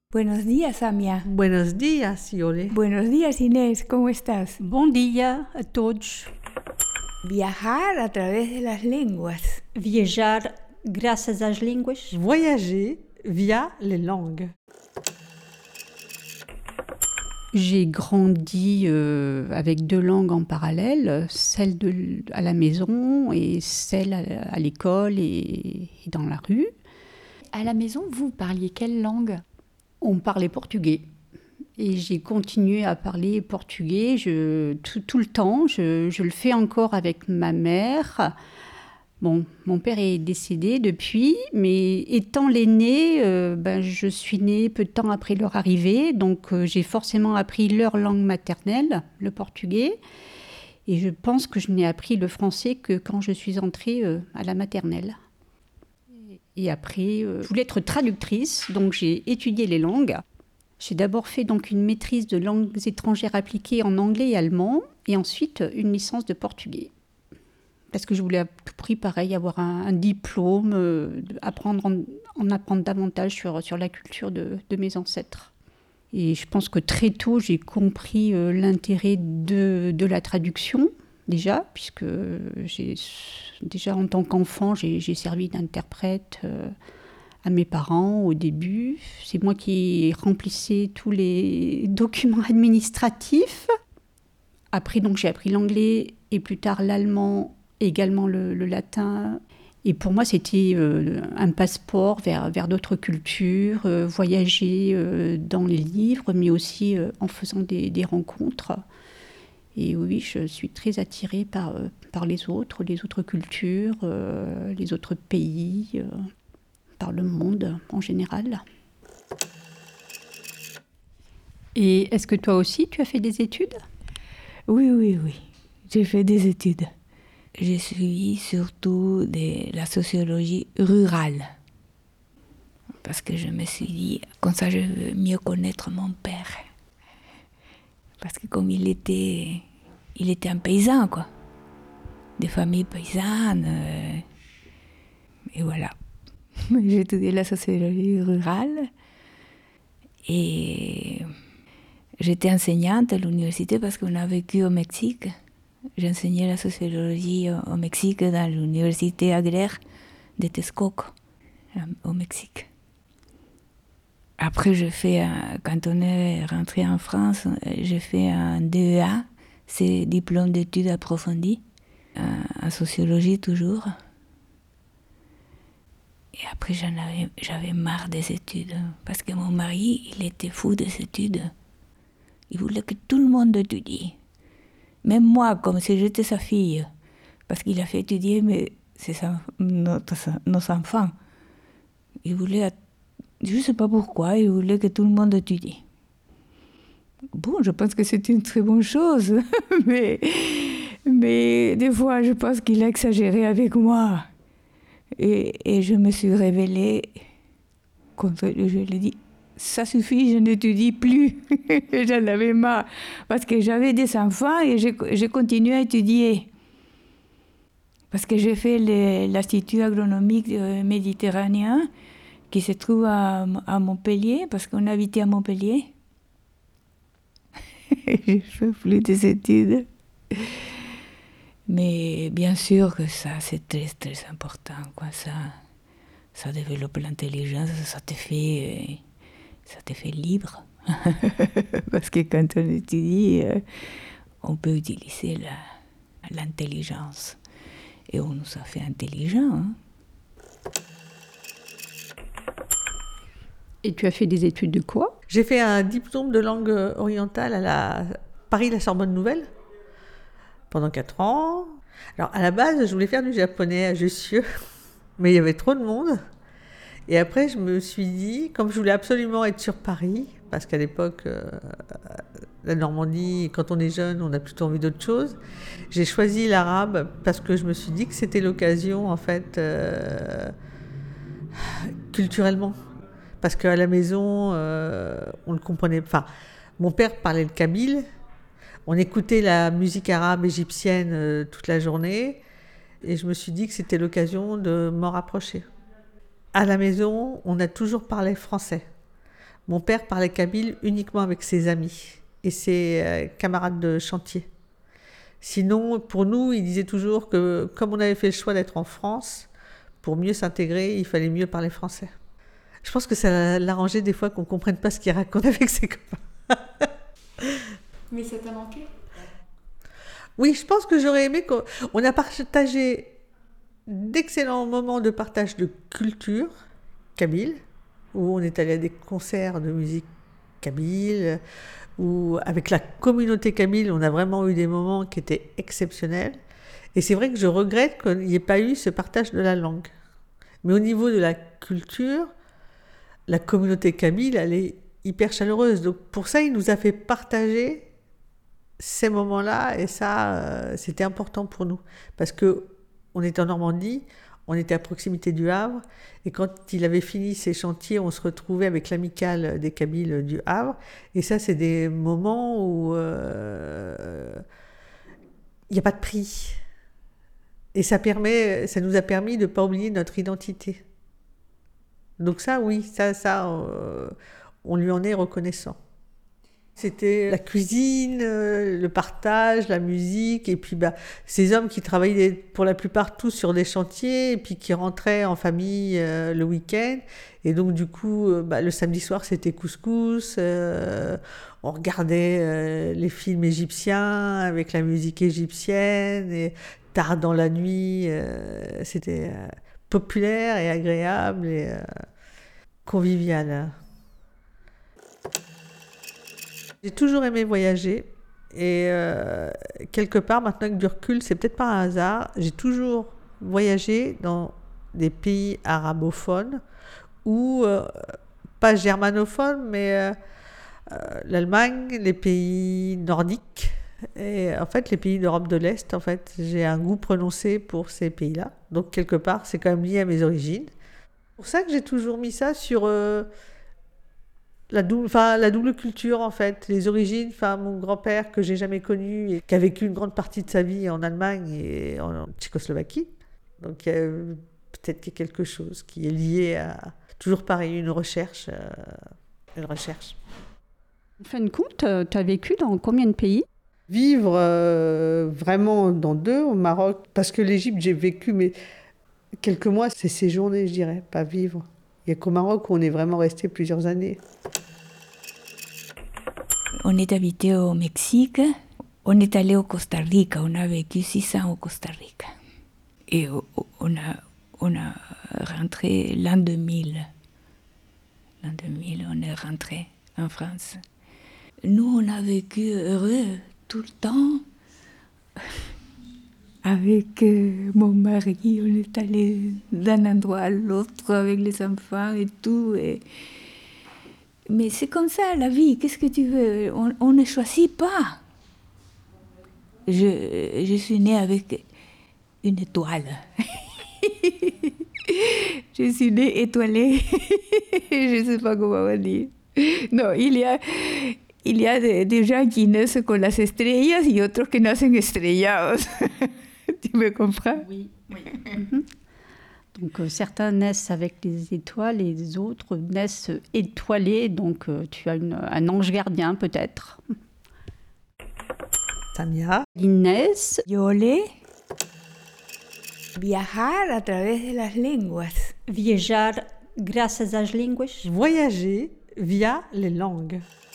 Buenos días, Amia. Buenos días, Iole. Buenos días, Inés. ¿Cómo estás? Bom dia a todos. Viajar a través de las lenguas. Viajar graças às línguas. Voyager via les langues. J'ai grandi avec deux langues en parallèle, celle à la maison et celle à l'école et dans la rue. À la maison, vous parliez quelle langue ? On parlait portugais. Et j'ai continué à parler portugais tout le temps. Je le fais encore avec ma mère. Bon, mon père est décédé depuis, mais étant l'aîné, je suis née peu de temps après leur arrivée. Donc j'ai forcément appris leur langue maternelle, le portugais. Et je pense que je n'ai appris le français que quand je suis entrée à la maternelle. Et après, je voulais être traductrice, donc j'ai étudié les langues. J'ai d'abord fait donc une maîtrise de langues étrangères appliquées en anglais et allemand, et ensuite une licence de portugais. Parce que je voulais à tout prix, pareil, avoir un diplôme, en apprendre davantage sur la culture de mes ancêtres. Et je pense que très tôt, j'ai compris l'intérêt de la traduction, déjà, puisque déjà en tant qu'enfant, j'ai servi d'interprète à mes parents au début. C'est moi qui remplissais tous les documents administratifs. Après, donc, j'ai appris l'anglais et plus tard l'allemand, également le latin. Et pour moi, c'était un passeport vers d'autres cultures, voyager dans les livres, mais aussi en faisant des rencontres. Et oui, je suis très attirée par les autres cultures, les autres pays, par le monde en général. Et est-ce que toi aussi, tu as fait des études ? Oui. J'ai fait des études. J'ai suivi surtout de la sociologie rurale. Parce que je me suis dit, comme ça je veux mieux connaître mon père. Parce que comme il était un paysan, quoi. Des familles paysannes. Et voilà. J'ai étudié la sociologie rurale. Et j'étais enseignante à l'université parce qu'on a vécu au Mexique. J'enseignais la sociologie au Mexique dans l'université agraire de Texcoco, au Mexique. Après, quand on est rentré en France, j'ai fait un DEA, c'est diplôme d'études approfondies, en sociologie toujours. Et après, j'avais marre des études, parce que mon mari, il était fou des études. Il voulait que tout le monde étudie. Même moi, comme si j'étais sa fille, parce qu'il a fait étudier nos enfants. Il voulait, je ne sais pas pourquoi, il voulait que tout le monde étudie. Bon, je pense que c'est une très bonne chose, mais des fois, je pense qu'il a exagéré avec moi. Et je me suis révélée contre lui, je lui ai dit, ça suffit, je n'étudie plus. J'en avais marre, parce que j'avais des enfants et j'ai continué à étudier. Parce que j'ai fait l'Institut agronomique méditerranéen, qui se trouve à Montpellier, parce qu'on habitait à Montpellier. Je ne fais plus des études. Mais bien sûr que ça, c'est très, très important, quoi. Ça développe l'intelligence, ça te fait libre. Parce que quand on étudie, on peut utiliser l'intelligence. Et on nous a fait intelligents, hein. Et tu as fait des études de quoi ? J'ai fait un diplôme de langue orientale à la Paris-La Sorbonne Nouvelle pendant 4 ans. Alors, à la base, je voulais faire du japonais à Jussieu, mais il y avait trop de monde. Et après, je me suis dit, comme je voulais absolument être sur Paris, parce qu'à l'époque, la Normandie, quand on est jeune, on a plutôt envie d'autre chose, j'ai choisi l'arabe parce que je me suis dit que c'était l'occasion, en fait, culturellement. Parce qu'à la maison, on le comprenait. Enfin, mon père parlait le kabyle. On écoutait la musique arabe égyptienne toute la journée. Et je me suis dit que c'était l'occasion de m'en rapprocher. À la maison, on a toujours parlé français. Mon père parlait kabyle uniquement avec ses amis et ses camarades de chantier. Sinon, pour nous, il disait toujours que comme on avait fait le choix d'être en France, pour mieux s'intégrer, il fallait mieux parler français. Je pense que ça l'arrangeait des fois qu'on ne comprenne pas ce qu'il raconte avec ses copains. Mais ça t'a manqué? Oui, je pense que j'aurais aimé qu'on a partagé d'excellents moments de partage de culture kabyle, où on est allé à des concerts de musique kabyle, où avec la communauté kabyle, on a vraiment eu des moments qui étaient exceptionnels. Et c'est vrai que je regrette qu'il n'y ait pas eu ce partage de la langue. Mais au niveau de la culture, la communauté kabyle, elle est hyper chaleureuse. Donc pour ça, il nous a fait partager ces moments-là, et ça, c'était important pour nous. Parce qu'on était en Normandie, on était à proximité du Havre, et quand il avait fini ses chantiers, on se retrouvait avec l'amicale des Kabyles du Havre. Et ça, c'est des moments où il n'y a pas de prix. Et ça nous a permis de ne pas oublier notre identité. Donc ça, oui, on lui en est reconnaissant. C'était la cuisine, le partage, la musique, et puis ces hommes qui travaillaient pour la plupart tous sur des chantiers, et puis qui rentraient en famille le week-end. Et donc du coup, le samedi soir, c'était couscous. On regardait les films égyptiens avec la musique égyptienne, et tard dans la nuit, c'était populaire et agréable et convivial. J'ai toujours aimé voyager et quelque part, maintenant avec du recul, c'est peut-être pas un hasard, j'ai toujours voyagé dans des pays arabophones ou pas germanophones, mais l'Allemagne, les pays nordiques et en fait les pays d'Europe de l'Est. En fait, j'ai un goût prononcé pour ces pays-là, donc quelque part, c'est quand même lié à mes origines. C'est pour ça que j'ai toujours mis ça sur la double culture, en fait, les origines. Mon grand-père que j'ai jamais connu et qui a vécu une grande partie de sa vie en Allemagne et en Tchécoslovaquie. Donc peut-être qu'il y a quelque chose qui est lié à, toujours pareil, une recherche. En fin de compte, tu as vécu dans combien de pays? Vivre vraiment dans 2, au Maroc, parce que l'Égypte, j'ai vécu, mais quelques mois, c'est séjourner, je dirais, pas vivre. Il n'y a qu'au Maroc où on est vraiment resté plusieurs années. On est habité au Mexique, on est allé au Costa Rica, on a vécu 6 ans au Costa Rica. Et on a rentré l'an 2000. L'an 2000, on est rentré en France. Nous, on a vécu heureux tout le temps. Avec mon mari, on est allé d'un endroit à l'autre avec les enfants et tout. Mais c'est comme ça, la vie. Qu'est-ce que tu veux? On ne choisit pas. Je suis née avec une étoile. Je suis née étoilée. Je ne sais pas comment on dit. Non, il y a des gens qui naissent con las estrellas y otros que nacen estrellados. Tu me comprends? Oui. Donc certains naissent avec les étoiles et les autres naissent étoilés. Donc tu as un ange gardien peut-être. Samia. Inès. Yole. Viajar a través de las lenguas. Viajar graças às línguas. Voyager via les langues.